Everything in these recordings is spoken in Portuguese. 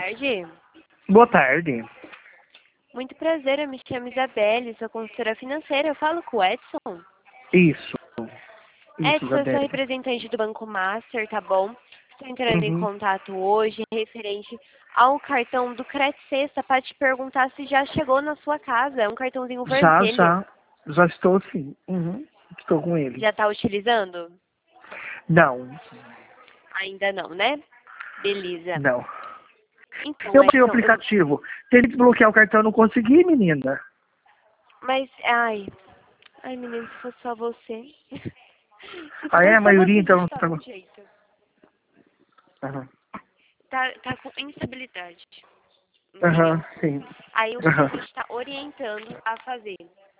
tarde. Boa tarde. Muito prazer, eu me chamo Isabelle, sou consultora financeira. Eu falo com o Edson. Isso, Edson, eu sou Isabelle. representante do Banco Master, tá bom? Estou entrando em Uhum. contato hoje referente ao cartão do Credit Sexta para te perguntar se já chegou na sua casa. É um cartãozinho vermelho. Já estou sim. Uhum. Estou com ele. Já está utilizando? Não, Ainda não, né? Beleza. não. Então, Eu tenho o Edson, aplicativo. Tentei desbloquear o cartão, não consegui, menina. mas, ai, menino, se fosse só você. Se Ah, é? fosse A só maioria, você, já então... estava um jeito. Aham, Tá com instabilidade, aham, entendeu? sim. Aí o que a Aham. gente está orientando a fazer?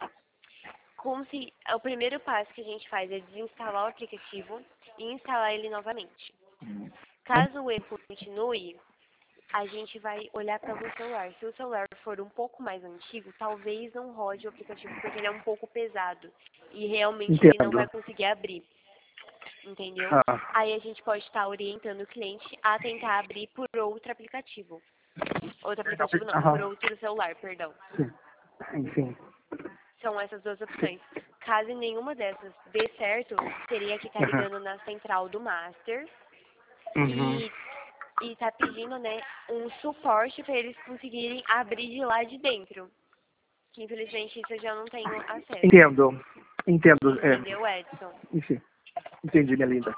Como se o primeiro passo que a gente faz é desinstalar o aplicativo e instalar ele novamente. Caso o erro continue, a gente vai olhar para o seu celular. Se o celular for um pouco mais antigo, talvez não rode o aplicativo porque ele é um pouco pesado e realmente ele não vai Entendo. conseguir abrir. Entendeu? Ah, Aí a gente pode estar orientando o cliente a tentar abrir por outro aplicativo. Outro aplicativo não, por aham, outro celular, perdão. sim. Sim, sim. São essas duas opções. Caso nenhuma dessas dê certo, teria que estar Aham. ligando na central do Master Uhum. e tá pedindo, né, um suporte para eles conseguirem abrir de lá de dentro. Que infelizmente isso eu já não tenho acesso. Entendo. Entendo, Entendeu, Edson? Enfim, entendi, minha linda.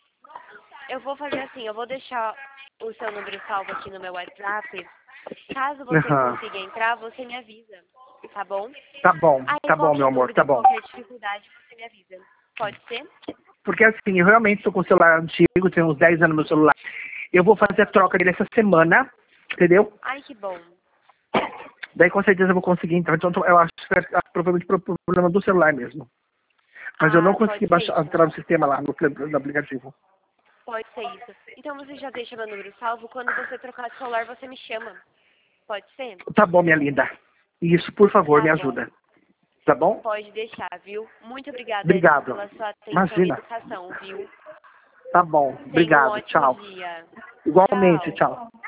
Eu vou fazer assim, eu vou deixar o seu número salvo aqui no meu WhatsApp. Caso você Aham. consiga entrar, você me avisa, tá bom? Aí Tá bom, meu qualquer amor, tá dúvida, bom. qualquer dificuldade, você me avisa. Pode ser? Porque assim, eu realmente estou com o celular antigo, tenho uns 10 anos no meu celular. Eu vou fazer a troca dele essa semana, entendeu? Ai, que bom. Daí com certeza eu vou conseguir entrar. Então eu acho que é provavelmente problema do celular mesmo. Mas eu não Ah, consegui pode ser baixar, isso. entrar no sistema lá, no aplicativo. Pode ser isso. Então você já deixa meu número salvo. Quando você trocar de celular, você me chama. Pode ser? Tá bom, minha linda. Isso, por favor, Tá me bom. ajuda. Tá bom? Pode deixar, viu? Muito obrigada, Edson, Obrigado. pela sua atenção e Imagina. educação, viu? Tá bom. Tenha um Obrigado. ótimo Tchau. dia. Igualmente, Tchau. tchau.